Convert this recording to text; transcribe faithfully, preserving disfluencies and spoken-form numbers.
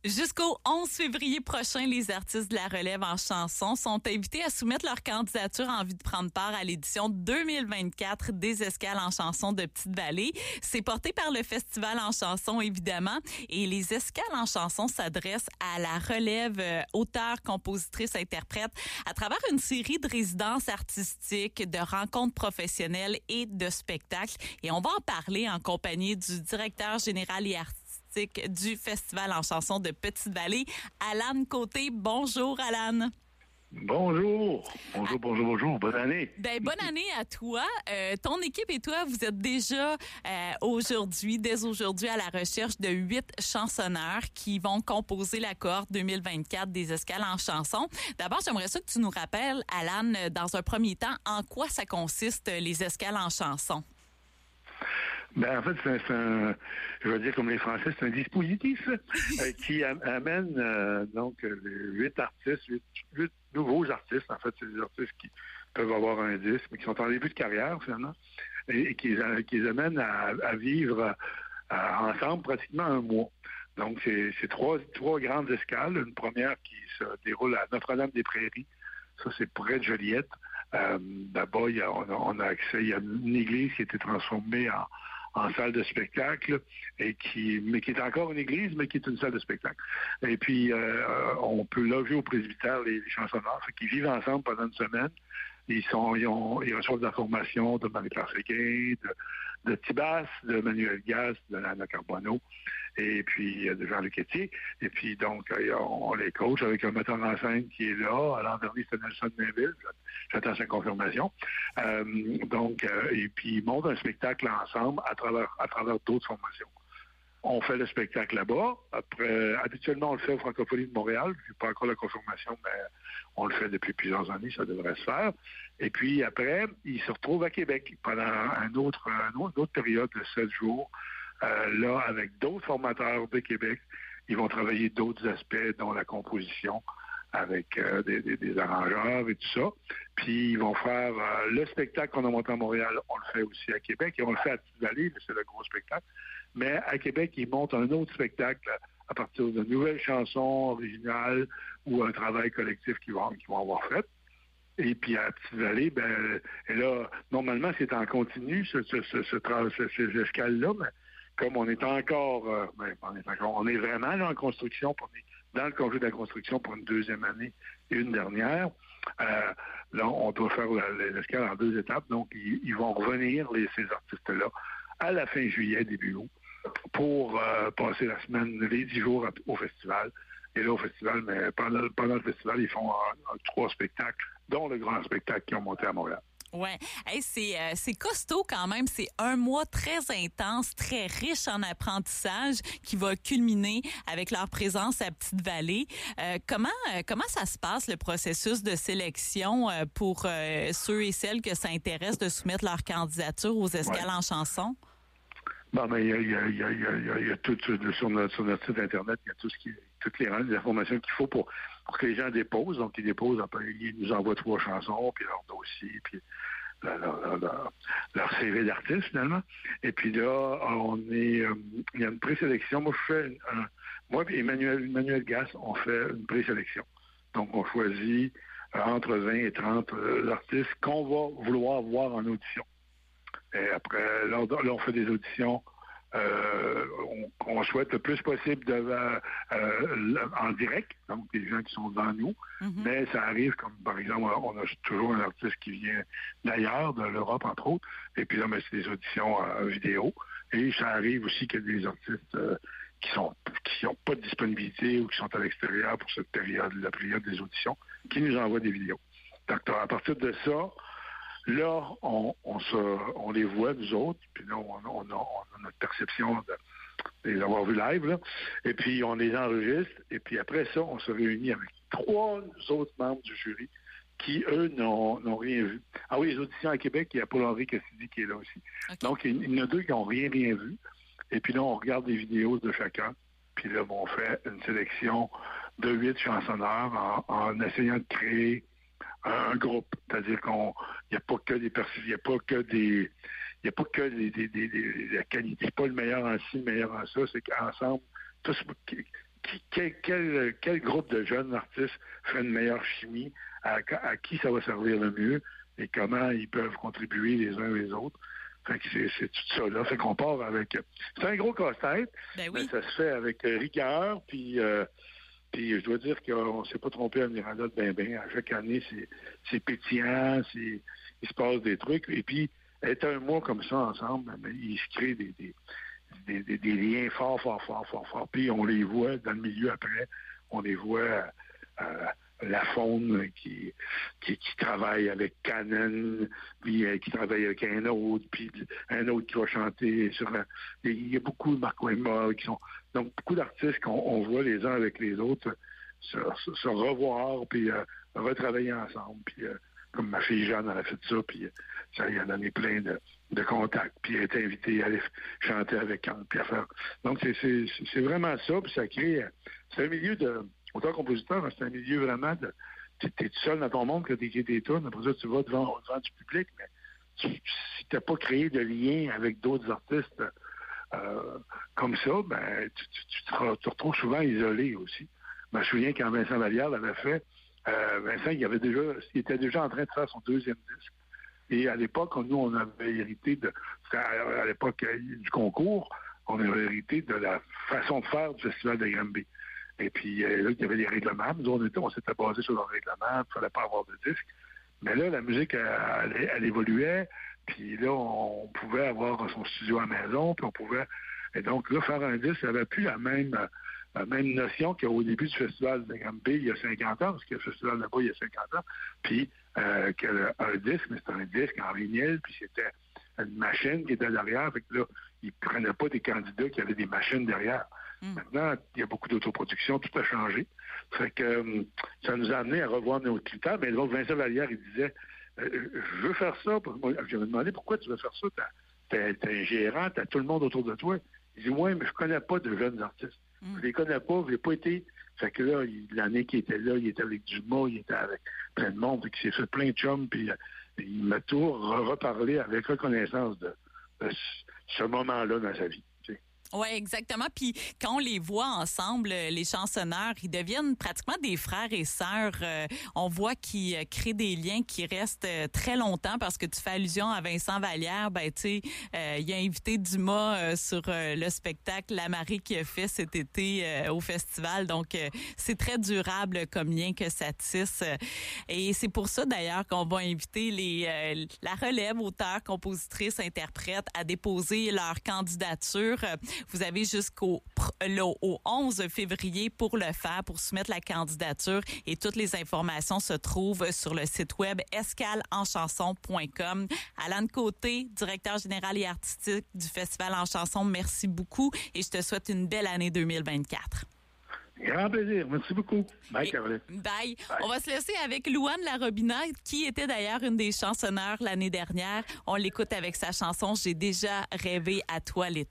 Jusqu'au onze février prochain, les artistes de la relève en chanson sont invités à soumettre leur candidature en vue de prendre part à l'édition deux mille vingt-quatre des Escales en chanson de Petite-Vallée. C'est porté par le Festival en chanson, évidemment, et les Escales en chanson s'adressent à la relève euh, auteur, compositrice, interprète à travers une série de résidences artistiques, de rencontres professionnelles et de spectacles. Et on va en parler en compagnie du directeur général et artistique du Festival en chanson de Petite-Vallée, Alan Côté. Bonjour, Alan. Bonjour. Bonjour, bonjour, bonjour. Bonne année. Ben, bonne année à toi. Euh, ton équipe et toi, vous êtes déjà euh, aujourd'hui, dès aujourd'hui, à la recherche de huit chansonneurs qui vont composer la cohorte deux mille vingt-quatre des Escales en chanson. D'abord, j'aimerais ça que tu nous rappelles, Alan, dans un premier temps, en quoi ça consiste, les Escales en chanson. Ben, en fait, c'est un, c'est un, je vais dire comme les Français, c'est un dispositif euh, qui am- amène euh, donc huit artistes, huit, huit nouveaux artistes. En fait, c'est des artistes qui peuvent avoir un disque, mais qui sont en début de carrière, finalement, et, et qui, qui les amènent à, à vivre à, ensemble pratiquement un mois. Donc, c'est, c'est trois, trois grandes escales. Une première qui se déroule à Notre-Dame-des-Prairies. Ça, c'est près de Joliette. Euh, là-bas, il y a, on, a, on a accès, il y a une église qui a été transformée en, en salle de spectacle, et qui, mais qui est encore une église, mais qui est une salle de spectacle. Et puis, euh, on peut loger au presbytère les, les chansonneurs, fait qu'ils vivent ensemble pendant une semaine. Ils sont, ils, ont, ils reçoivent de la formation de Marie-Claire Séguin, de, de Tibas, de Manuel Gass, de Lana Carbonneau, et puis de Jean-Luc Etier. Et puis, donc, on, on les coach avec un metteur en scène qui est là. L'an dernier, c'était Nelson Mainville. J'attends sa confirmation. Euh, donc, euh, et puis, ils montent un spectacle ensemble à travers, à travers d'autres formations. On fait le spectacle là-bas. Après, habituellement, on le fait au Francophonie de Montréal. Je n'ai pas encore la confirmation, mais on le fait depuis plusieurs années. Ça devrait se faire. Et puis, après, ils se retrouvent à Québec pendant un autre, un autre, une autre période de sept jours. Euh, là, avec d'autres formateurs de Québec. Ils vont travailler d'autres aspects, dont la composition, avec euh, des, des, des arrangeurs et tout ça. Puis, ils vont faire euh, le spectacle qu'on a monté à Montréal. On le fait aussi à Québec. Et on le fait à Petite-Vallée, c'est le gros spectacle. Mais à Québec, ils montent un autre spectacle à partir de nouvelles chansons originales ou un travail collectif qu'ils vont, qu'ils vont avoir fait. Et puis à Petite-Vallée, ben, et là, normalement, c'est en continu, ce, ce, ce, ce, ce, ces escales-là, mais comme on est encore, euh, ben, on est encore, on est vraiment là en construction, on est dans le congé de la construction pour une deuxième année et une dernière. Euh, là, on doit faire l'escale en deux étapes, donc ils, ils vont revenir, les, ces artistes-là, à la fin juillet, début août, pour euh, passer la semaine, les dix jours au festival. Et là, au festival, mais pendant, pendant le festival, ils font euh, trois spectacles, dont le grand spectacle qu'ils ont monté à Montréal. Ouais, hey, c'est euh, c'est costaud quand même. C'est un mois très intense, très riche en apprentissage, qui va culminer avec leur présence à Petite-Vallée. Euh, comment euh, comment ça se passe le processus de sélection euh, pour euh, ceux et celles que ça intéresse de soumettre leur candidature aux Escales ouais. en chanson? Bon, mais il y a, il y a, il y a, il y a, il y a tout sur notre, sur notre site Internet, il y a tout ce qui, toutes les, les informations qu'il faut pour, pour que les gens déposent. Donc, ils déposent, après, ils nous envoient trois chansons, puis leur dossier, puis leur, leur, leur, leur C V d'artiste, finalement. Et puis là, on est, euh, il y a une présélection. Moi, je fais, un, moi et Emmanuel, Emmanuel Gass, on fait une présélection. Donc, on choisit euh, entre vingt et trente euh, artistes qu'on va vouloir voir en audition. Et après, là, là, on fait des auditions. Euh, on, on souhaite le plus possible de, euh, euh, en direct, donc des gens qui sont devant nous. Mm-hmm. Mais ça arrive comme, par exemple, on a toujours un artiste qui vient d'ailleurs, de l'Europe, entre autres. Et puis là, mais c'est des auditions euh, vidéo. Et ça arrive aussi qu'il y a des artistes euh, qui sont qui n'ont pas de disponibilité ou qui sont à l'extérieur pour cette période, la période des auditions, qui nous envoient des vidéos. Donc, à partir de ça, là, on, on, se, on les voit, nous autres, puis là, on, on, a, on a notre perception de, de les avoir vus live, là, et puis on les enregistre, et puis après ça, on se réunit avec trois autres membres du jury qui, eux, n'ont, n'ont rien vu. Ah oui, les auditions à Québec, il y a Paul-Henri Cassidy qui est là aussi. Okay. Donc, il y en a deux qui n'ont rien, rien vu, et puis là, on regarde des vidéos de chacun, puis là, on fait une sélection de huit chansonneurs en, en essayant de créer un groupe, c'est-à-dire qu'on il n'y a pas que des personnes, il n'y a pas que des il n'y a pas que des, des, des, des la qualité, pas le meilleur en ci, le meilleur en ça, c'est qu'ensemble, tous qui, quel, quel, quel groupe de jeunes artistes fait une meilleure chimie, à, à qui ça va servir le mieux et comment ils peuvent contribuer les uns les autres. Fait que c'est, c'est tout ça, là. Fait qu'on part avec... C'est un gros casse-tête, ben oui. mais ça se fait avec rigueur, puis... Euh, Puis je dois dire qu'on ne s'est pas trompé à Miranda de ben ben. À chaque année, c'est, c'est pétillant, c'est, il se passe des trucs. Et puis, être un mois comme ça ensemble, ben, il se crée des, des, des, des, des liens forts, forts, forts, forts, forts. Puis on les voit dans le milieu après. On les voit euh, la faune qui, qui, qui travaille avec Canon, puis euh, qui travaille avec un autre, puis un autre qui va chanter sur la... Il y a beaucoup de Marc Wayma qui sont... Donc, beaucoup d'artistes qu'on on voit les uns avec les autres se, se, se revoir, puis euh, retravailler ensemble. Puis, euh, comme ma fille Jeanne, elle a fait ça, puis ça lui a donné plein de, de contacts. Puis elle est invitée à aller chanter avec elle, puis à faire... Donc, c'est, c'est, c'est vraiment ça, puis ça crée... C'est un milieu de... Auteur-compositeur, c'est un milieu vraiment de... Tu es tout seul dans ton monde quand tu écris tes tunes. Après ça, tu vas devant, devant du public, mais tu, si tu n'as pas créé de lien avec d'autres artistes... Euh, comme ça, ben, tu, tu, tu, te, tu te retrouves souvent isolé aussi. Je me souviens quand Vincent Vallière l'avait fait, euh, Vincent, il, avait déjà, il était déjà en train de faire son deuxième disque. Et à l'époque, nous, on avait hérité de, à l'époque du concours, on avait hérité de la façon de faire du Festival de Granby. Et puis là, il y avait des règlements. Nous, on, était, on s'était basé sur leurs règlements, il ne fallait pas avoir de disque. Mais là, la musique, elle, elle, elle évoluait. Puis là, on pouvait avoir son studio à la maison, puis on pouvait... Et donc, là, faire un disque, ça n'avait plus la même, la même notion qu'au début du Festival de Granby il y a cinquante ans, parce que le Festival là-bas, il y a cinquante ans. Puis, euh, un disque, mais c'était un disque en vinyle, puis c'était une machine qui était derrière. Fait que là, ils ne prenaient pas des candidats qui avaient des machines derrière. Mm. Maintenant, il y a beaucoup d'autoproduction, tout a changé. Fait que euh, ça nous a amené à revoir nos critères. Mais donc, Vincent Vallière, il disait... Euh, je veux faire ça. Je me demandais pourquoi tu veux faire ça. T'as, t'as, t'as un gérant, t'as tout le monde autour de toi. Il dit, ouais, mais je connais pas de jeunes artistes. Mm. Je les connais pas, je n'ai pas été. Fait que là, il, l'année qu'il était là, il était avec Dumas, il était avec plein de monde, puis il s'est fait plein de chums, puis euh, il m'a tout reparlé avec reconnaissance de, de ce moment-là dans sa vie. Oui, exactement. Puis quand on les voit ensemble, les chansonneurs, ils deviennent pratiquement des frères et sœurs. Euh, on voit qu'ils créent des liens qui restent très longtemps parce que tu fais allusion à Vincent Vallière. Ben, tu sais, euh, il a invité Dumas euh, sur euh, le spectacle La Marie qui a fait cet été euh, au festival. Donc, euh, c'est très durable comme lien que ça tisse. Et c'est pour ça, d'ailleurs, qu'on va inviter les euh, la relève, auteurs, compositrices, interprètes à déposer leur candidature. Vous avez jusqu'au là, au onze février pour le faire, pour soumettre la candidature. Et toutes les informations se trouvent sur le site web escale en chanson point com. Alan Côté, directeur général et artistique du Festival en chanson, merci beaucoup et je te souhaite une belle année deux mille vingt-quatre. Grand plaisir. Merci beaucoup. Bye, Caroline. Bye. Bye. On va se laisser avec Louane Larobina, qui était d'ailleurs une des chansonneurs l'année dernière. On l'écoute avec sa chanson « J'ai déjà rêvé à toi l'été ».